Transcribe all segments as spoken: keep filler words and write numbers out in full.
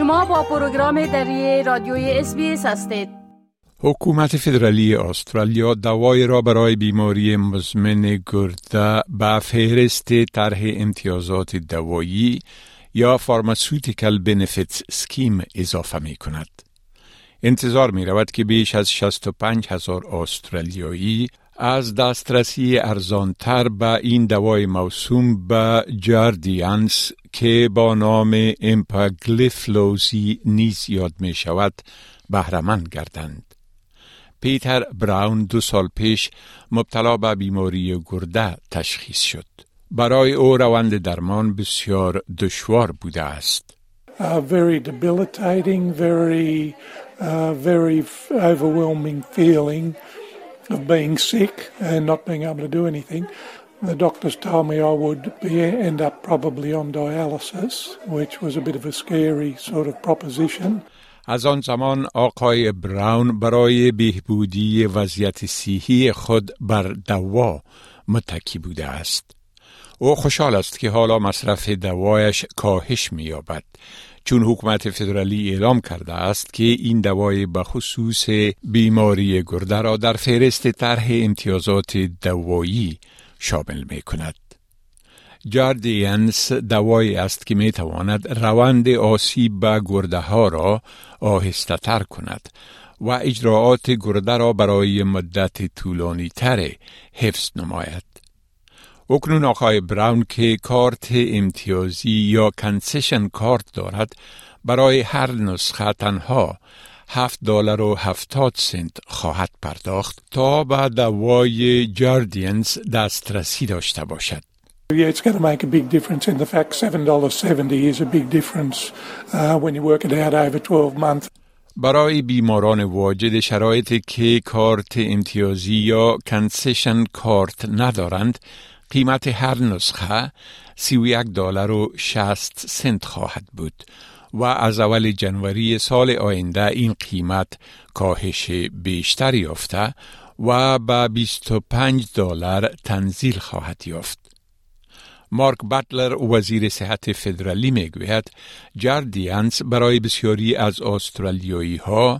شما با پروگرام دری رادیوی اس بی اس هستید. حکومت فدرالی استرالیا دوای را برای بیماری مزمن گرده به فهرست طرح امتیازات دوایی یا فارماسیوتیکال بنفیتس اسکیم اضافه می کند. انتظار می رود که بیش از شصت و پنج هزار استرالیایی از دسترسی ارزانتر به این دوای موسوم به جاردینس که با نام امپاگلیفلوزی نیز یاد می شود بهره‌مند گردند. پیتر براون دو سال پیش مبتلا به بیماری گرده تشخیص شد. برای او روند درمان بسیار دشوار بوده است. Uh, very debilitating, very, uh, very overwhelming feeling of being sick and not being able to do anything. The doctors told me I would be, end up probably on dialysis, which was a bit of a scary sort of proposition. از آن زمان آقای براون برای بهبودی وضعیت صحی خود بر دوا متکی بوده است. او خوشحال است که حالا مصرف دوایش کاهش می‌یابد، چون حکومت فدرالی اعلام کرده است که این دوای به خصوص بیماری گرده را در فهرست طرح امتیازات دوایی شامل می‌کند. جاردینس دوایی است که می‌تواند روند آسیب به گرده ها را آهسته تر کند و اجراعات گرده را برای مدت طولانی تر حفظ نماید. اکنون آقای براون که کارت امتیازی یا کنسشن کارت دارد، برای هر نسخه تنها هفت دلار و هفتاد سنت خواهد پرداخت تا به دوای جاردینس دسترسی داشته باشد. Yeah, it's going to make a big difference. In the fact, seven dollars seventy is a big difference uh, when you work it out over twelve months. برای بیماران واجد شرایطی که کارت امتیازی یا کنسشن کارت ندارند، قیمت هر نسخه سی و یک دلار و شصت سنت خواهد بود و از اول جنوری سال آینده این قیمت کاهش بیشتری یافته و به بیست و پنج دلار تنزیل خواهد یافت. مارک باتلر وزیر صحت فدرالی میگوید جاردینس برای بسیاری از استرالیایی ها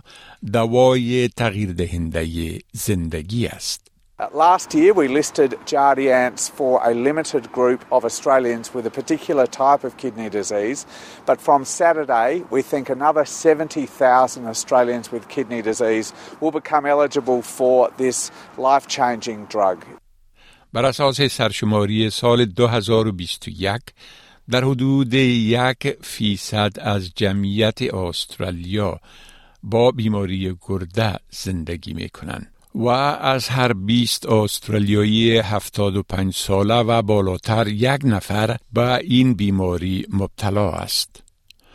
دوای تغییر دهنده زندگی است. Last year we listed Jardiance for a limited group of Australians with a particular type of kidney disease, but from Saturday we think another seventy thousand Australians with kidney disease will become eligible for this life-changing drug. بر اساس سرشماری سال دو هزار و بیست و یک در حدود یک فیصد از جمعیت استرالیا با بیماری گرده زندگی می کنند و از هر بیست استرالیایی هفتاد و پنج ساله و بالاتر یک نفر به این بیماری مبتلا است.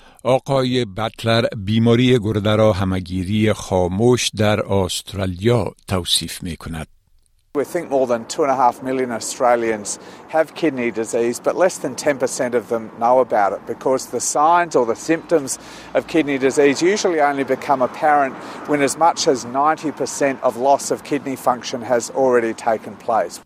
آقای باتلر بیماری گرده را همگیری خاموش در استرالیا توصیف می کند. We think more than two and a half million Australians have kidney disease, but less than ten percent of them know about it because the signs or the symptoms of kidney disease usually only become apparent when as much as ninety percent of loss of kidney function has already taken place.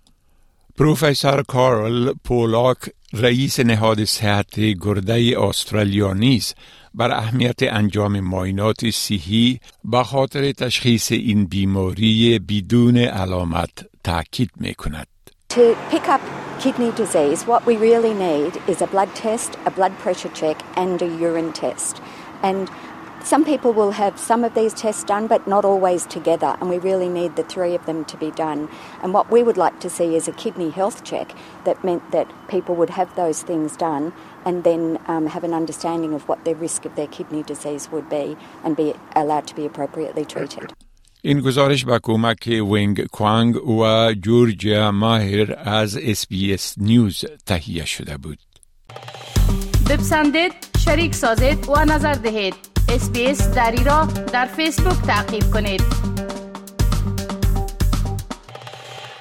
پروفسور کارل پولاک رئیس نهاد صحت گرده استرالیا نیز بر اهمیت انجام معاینات صحی به خاطر تشخیص این بیماری بدون علامت تاکید می‌کند. To pick up kidney disease, what we really need is a blood test, a blood pressure check and a urine test. And some people will have some of these tests done, but not always together, and we really need the three of them to be done. And what we would like to see is a kidney health check that meant that people would have those things done and then um, have an understanding of what their risk of their kidney disease would be and be allowed to be appropriately treated. این گزارش با کمک وینگ کوانگ و جورجیا ماهر از اس بی اس نیوز تهیه شده بود. بپسندید، شریک سازید و نظر دهید. اس بی اس دری را در فیسبوک تعقیب کنید.